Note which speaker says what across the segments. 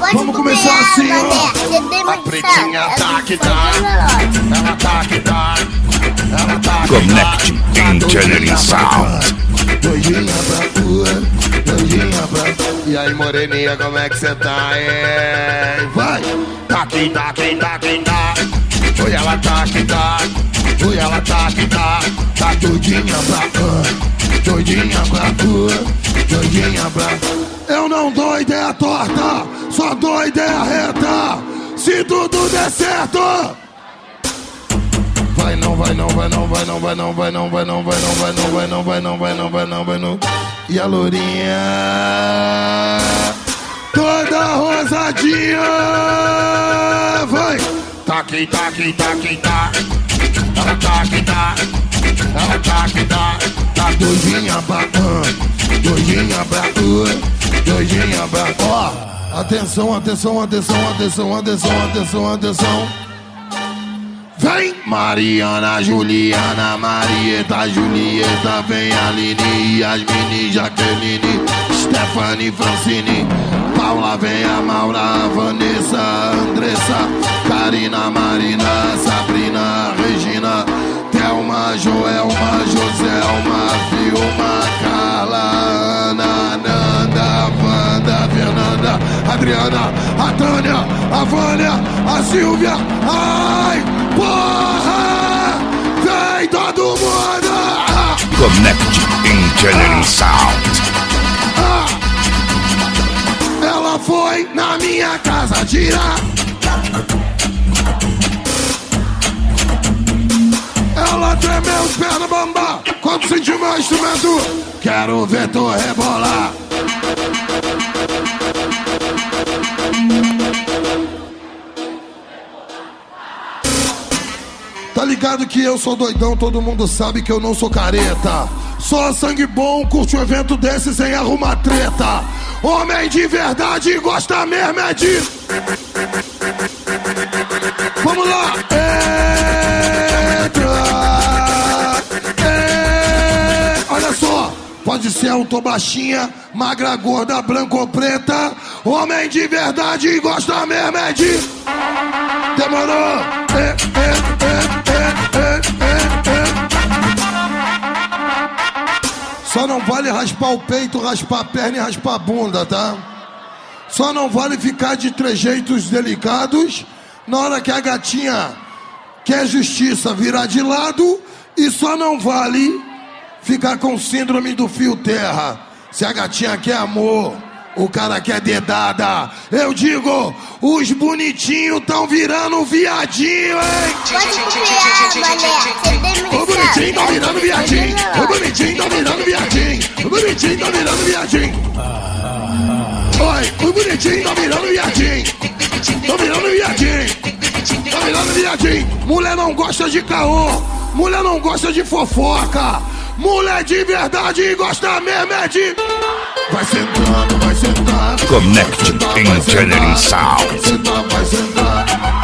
Speaker 1: Vamos começar assim, ó.
Speaker 2: A pretinha tá que tá, ela tá que tá, ela tá que tá.
Speaker 3: Connect Engineering Sound.
Speaker 1: Doidinha pra tua, doidinha pra...
Speaker 2: E aí, moreninha, como é que cê tá, hein?
Speaker 1: Vai!
Speaker 2: Tá que tá, que tá, que tá. Oi, ela tá que tá, oi, ela tá que tá.
Speaker 1: Tá doidinha pra doidinha pra tua, doidinha pra... Eu não dou ideia torta, só dou ideia reta. Se tudo der certo. Vai não, vai não, vai não, vai não, vai não, vai não, vai não, vai não, vai não, vai não, vai não, vai não, vai não, vai não. E a lourinha toda rosadinha. Vai!
Speaker 2: Tá que tá, que tá, que tá. Ela tá que tá, ela tá que tá.
Speaker 1: Tá doidinha pra doidinha pra doidinha pra... Ó, atenção, atenção, atenção, atenção, atenção, atenção, atenção. Vem Mariana, Juliana, Marieta, Julieta, vem Aline, Yasmine, Jaqueline, Stephanie, Francine, Paula, vem a Maura, a Vanessa, Andressa, Karina, Marina, Sabrina, Regina, Thelma, Joelma, Joselma, Vilma, Carla, Ana, Nanda, Wanda, Fernanda, Adriana, a Tânia, a Vânia, a Silvia. Ai, porra! Vem todo mundo!
Speaker 3: Connect Engineering Sound.
Speaker 1: Ela foi na minha casa tirar. Ela tremeu os pés no bamba quando sentiu meu instrumento. Quero ver tu rebolar. Tá ligado que eu sou doidão, todo mundo sabe que eu não sou careta. Só sangue bom, curte um evento desse sem arrumar treta. Homem de verdade gosta mesmo é de... Vamos lá! Olha só, pode ser alto, baixinha, magra, gorda, branca ou preta. Homem de verdade gosta mesmo é de... Demorou! Só não vale raspar o peito, raspar a perna e raspar a bunda, tá? Só não vale ficar de trejeitos delicados na hora que a gatinha quer justiça virar de lado. E só não vale ficar com síndrome do fio terra. Se a gatinha quer amor, o cara quer dedada. Eu digo, os bonitinhos tão virando viadinho, hein? O bonitinho tá virando viadinho. O bonitinho tá virando viadinho. O bonitinho tá virando viadinho. Oi, o bonitinho tá virando viadinho. Tá virando viadinho. Tá virando viadinho. Mulher não gosta de caô. Mulher não gosta de fofoca. Mulher de verdade gosta mesmo é de... Vai sentando, vai sentando.
Speaker 3: Connect Engineering Sound.
Speaker 1: Sentar, vai sentar.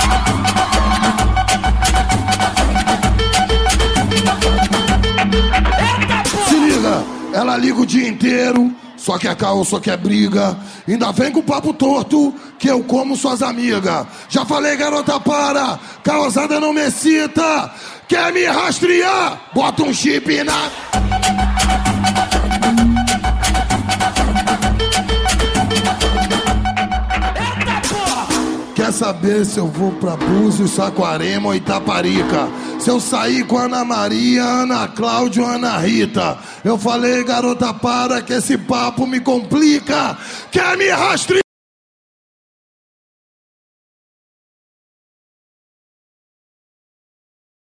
Speaker 1: Se liga, ela liga o dia inteiro. Só quer caô, só quer briga. Ainda vem com papo torto que eu como suas amigas. Já falei, garota, para. Causada não me cita. Quer me rastrear? Bota um chip na... Quer saber se eu vou pra Búzios, Saquarema ou Itaparica? Se eu sair com Ana Maria, Ana Cláudia ou Ana Rita? Eu falei, garota, para que esse papo me complica. Quer me rastrear?